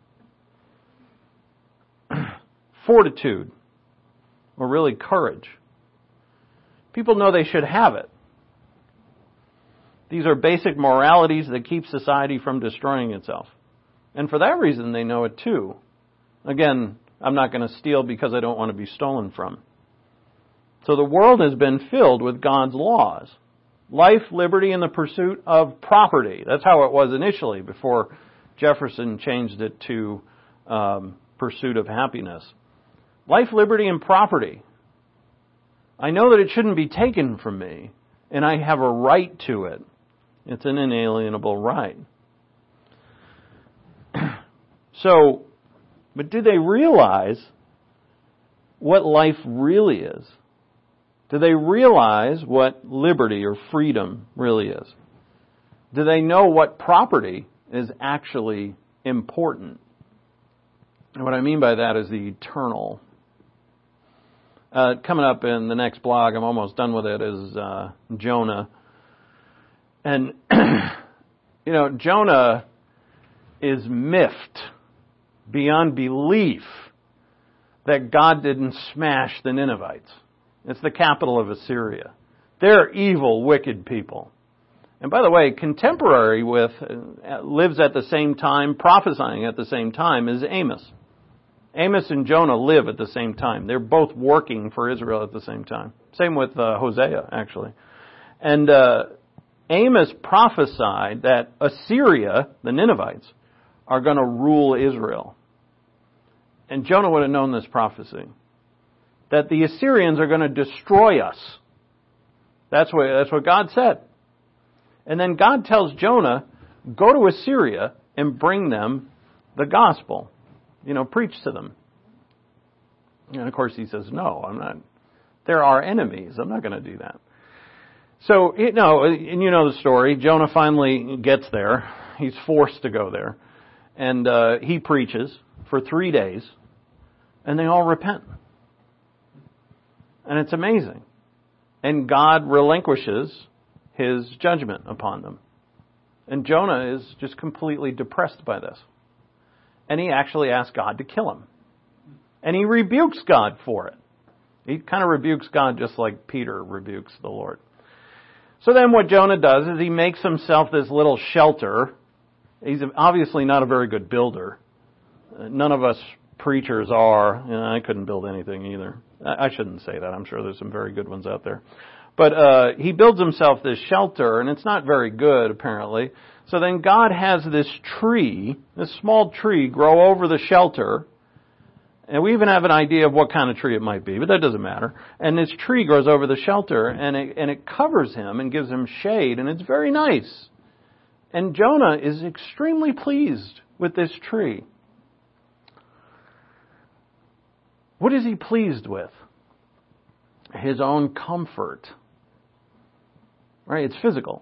Fortitude, or really courage. People know they should have it. These are basic moralities that keep society from destroying itself. And for that reason, they know it too. Again, I'm not going to steal because I don't want to be stolen from. So the world has been filled with God's laws. Life, liberty, and the pursuit of property. That's how it was initially before Jefferson changed it to um, pursuit of happiness. Life, liberty, and property. I know that it shouldn't be taken from me, and I have a right to it. It's an inalienable right. So, but do they realize what life really is? Do they realize what liberty or freedom really is? Do they know what property is actually important? And what I mean by that is the eternal. Uh, coming up in the next blog, I'm almost done with it, is uh, Jonah. And, you know, Jonah is miffed beyond belief that God didn't smash the Ninevites. It's the capital of Assyria. They're evil, wicked people. And by the way, contemporary with, uh, lives at the same time, prophesying at the same time, is Amos. Amos and Jonah live at the same time. They're both working for Israel at the same time. Same with uh, Hosea, actually. And uh, Amos prophesied that Assyria, the Ninevites, are going to rule Israel. And Jonah would have known this prophecy, that the Assyrians are going to destroy us. That's what, that's what God said. And then God tells Jonah, go to Assyria and bring them the gospel. You know, preach to them. And of course he says, no, I'm not. They're our enemies. I'm not going to do that. So, you know, and you know the story. Jonah finally gets there. He's forced to go there. And uh, he preaches for three days. And they all repent. And it's amazing. And God relinquishes His judgment upon them. And Jonah is just completely depressed by this. And he actually asks God to kill him. And he rebukes God for it. He kind of rebukes God just like Peter rebukes the Lord. So then what Jonah does is he makes himself this little shelter. He's obviously not a very good builder. None of us preachers are. You know, I couldn't build anything either. I shouldn't say that. I'm sure there's some very good ones out there. But uh, he builds himself this shelter, and it's not very good, apparently. So then God has this tree, this small tree, grow over the shelter. And we even have an idea of what kind of tree it might be, but that doesn't matter. And this tree grows over the shelter, and it, and it covers him and gives him shade, and it's very nice. And Jonah is extremely pleased with this tree. What is he pleased with? His own comfort. Right? It's physical.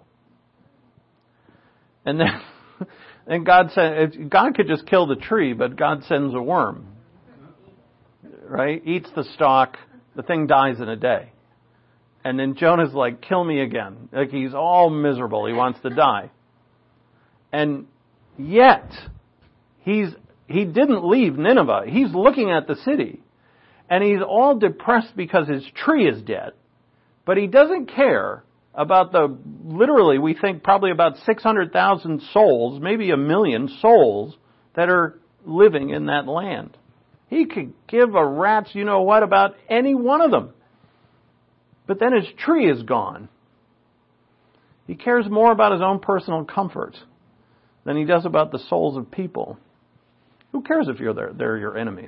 And then and God said, God could just kill the tree, but God sends a worm. Right? Eats the stalk. The thing dies in a day. And then Jonah's like, kill me again. Like he's all miserable. He wants to die. And yet, he's he didn't leave Nineveh. He's looking at the city. And he's all depressed because his tree is dead. But he doesn't care about the, literally, we think probably about six hundred thousand souls, maybe a million souls that are living in that land. He could give a rat's you know what about any one of them. But then his tree is gone. He cares more about his own personal comfort than he does about the souls of people. Who cares if you're there? They're your enemies.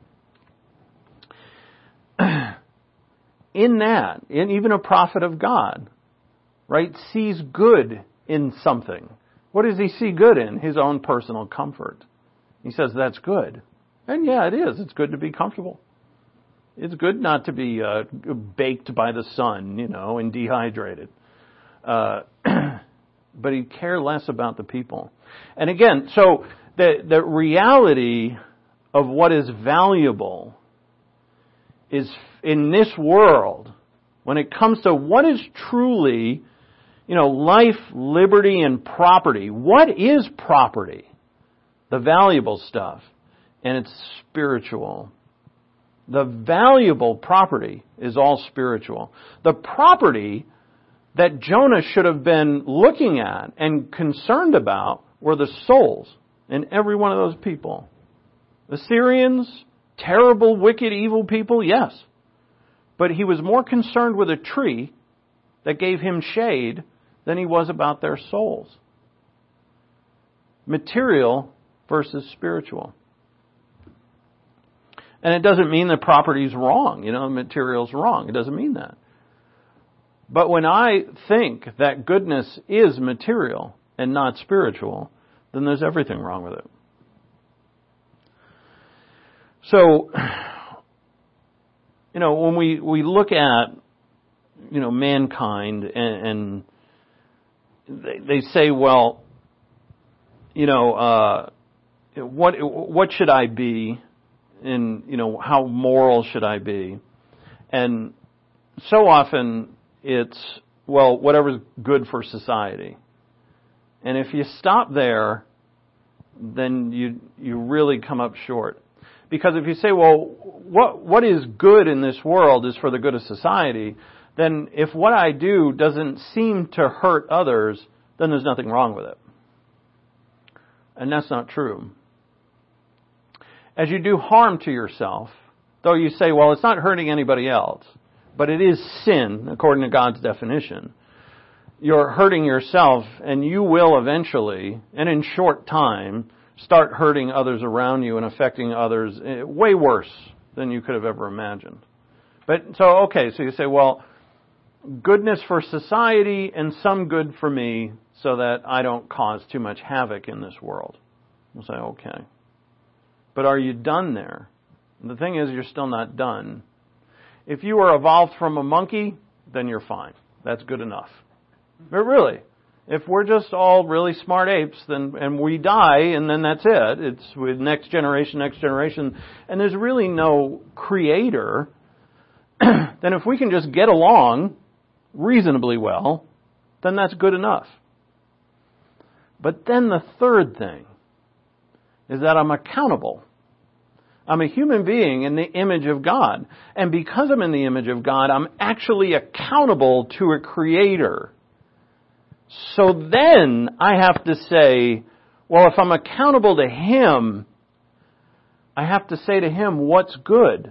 In that, in even a prophet of God, right, sees good in something. What does he see good in? His own personal comfort. He says that's good. And yeah, it is. It's good to be comfortable. It's good not to be uh, baked by the sun, you know, and dehydrated. Uh, but he'd care less about the people. And again, so the the reality of what is valuable is in this world, when it comes to what is truly, you know, life, liberty, and property. What is property? The valuable stuff. And it's spiritual. The valuable property is all spiritual. The property that Jonah should have been looking at and concerned about were the souls in every one of those people. The Assyrians, terrible, wicked, evil people, yes. But he was more concerned with a tree that gave him shade than he was about their souls. Material versus spiritual. And it doesn't mean that property is wrong. You know, material's wrong. It doesn't mean that. But when I think that goodness is material and not spiritual, then there's everything wrong with it. So, you know, when we, we look at, you know, mankind and, and they, they say, well, you know, uh, what what should I be? And, you know, how moral should I be? And so often it's, well, whatever's good for society. And if you stop there, then you you really come up short. Because if you say, well, what what is good in this world is for the good of society, then if what I do doesn't seem to hurt others, then there's nothing wrong with it. And that's not true. As you do harm to yourself, though you say, well, it's not hurting anybody else, but it is sin, according to God's definition, you're hurting yourself, and you will eventually, and in short time, start hurting others around you and affecting others way worse than you could have ever imagined. But so, okay, so you say, well, goodness for society and some good for me so that I don't cause too much havoc in this world. We'll say, okay. But are you done there? The thing is, you're still not done. If you were evolved from a monkey, then you're fine. That's good enough. But really, if we're just all really smart apes, then and we die, and then that's it. It's with next generation, next generation, and there's really no creator, then if we can just get along reasonably well, then that's good enough. But then the third thing is that I'm accountable. I'm a human being in the image of God. And because I'm in the image of God, I'm actually accountable to a creator. So then I have to say, well, if I'm accountable to Him, I have to say to Him, what's good?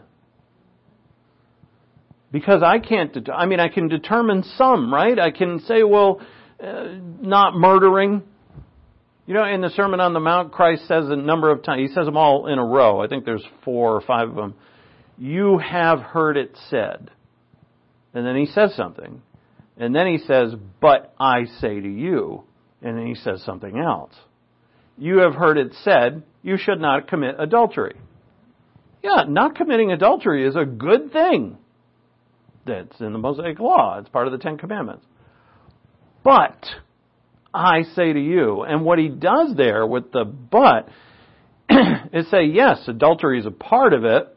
Because I can't, det- I mean, I can determine some, right? I can say, well, uh, not murdering. You know, in the Sermon on the Mount, Christ says a number of times, He says them all in a row. I think there's four or five of them. You have heard it said. And then He says something. And then He says, but I say to you. And then He says something else. You have heard it said, you should not commit adultery. Yeah, not committing adultery is a good thing. That's in the Mosaic Law. It's part of the Ten Commandments. But I say to you, and what He does there with the but is say, yes, adultery is a part of it,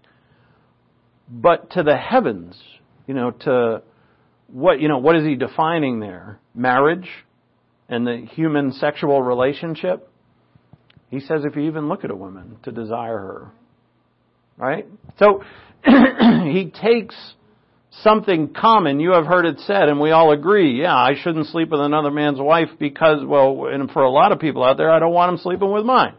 but to the heavens, you know, to what, you know, what is He defining there? Marriage and the human sexual relationship. He says if you even look at a woman to desire her, right? So He takes something common, you have heard it said, and we all agree, yeah, I shouldn't sleep with another man's wife because, well, and for a lot of people out there, I don't want him sleeping with mine.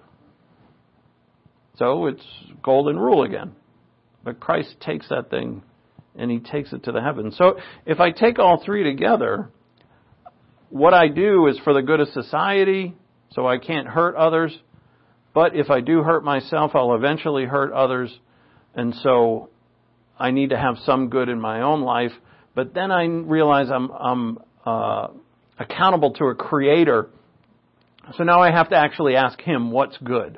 So it's golden rule again. But Christ takes that thing and He takes it to the heavens. So if I take all three together, what I do is for the good of society, so I can't hurt others. But if I do hurt myself, I'll eventually hurt others. And so I need to have some good in my own life, but then I realize I'm, I'm uh, accountable to a creator. So now I have to actually ask Him what's good.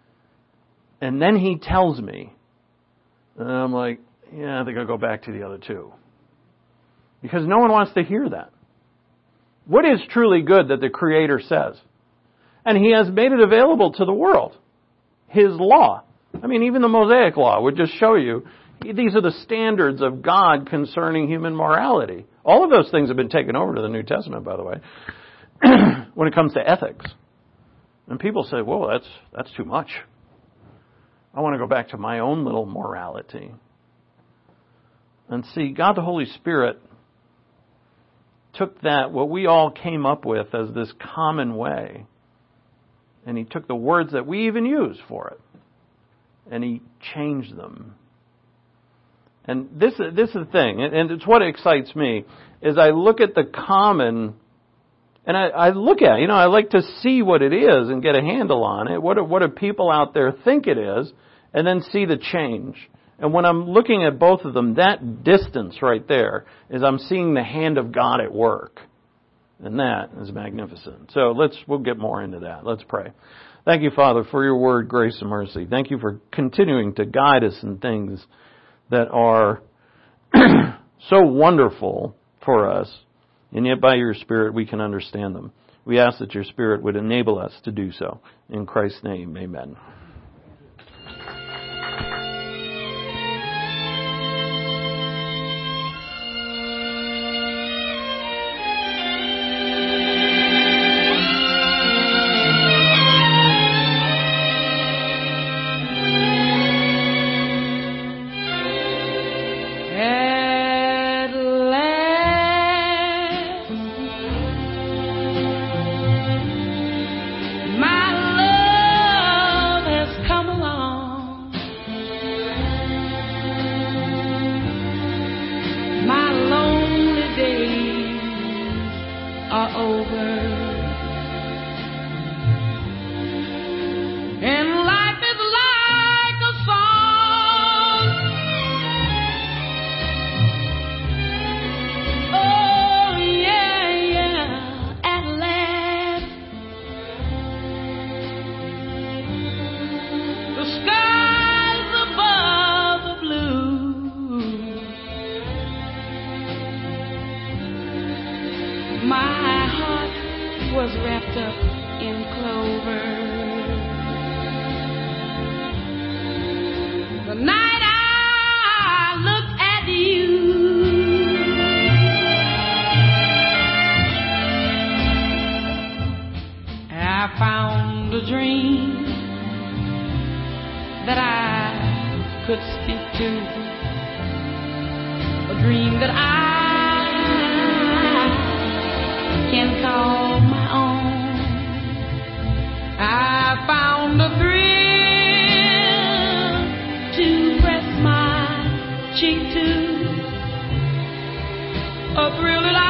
And then He tells me, and I'm like, yeah, I think I'll go back to the other two. Because no one wants to hear that. What is truly good that the Creator says? And He has made it available to the world. His law. I mean, even the Mosaic Law would just show you, these are the standards of God concerning human morality. All of those things have been taken over to the New Testament, by the way, when it comes to ethics. And people say, whoa, that's that's too much. I want to go back to my own little morality. And see, God the Holy Spirit took that, what we all came up with as this common way, and He took the words that we even use for it, and He changed them. And this, this is the thing, and it's what excites me, is I look at the common, and I, I look at it, you know, I like to see what it is and get a handle on it. What do, what do people out there think it is, and then see the change. And when I'm looking at both of them, that distance right there is I'm seeing the hand of God at work. And that is magnificent. So let's, we'll get more into that. Let's pray. Thank you, Father, for your word, grace and mercy. Thank you for continuing to guide us in things that are so wonderful for us, and yet by your Spirit we can understand them. We ask that your Spirit would enable us to do so. In Christ's name, amen. dream that I can call my own. I found a thrill to press my cheek to, a thrill that I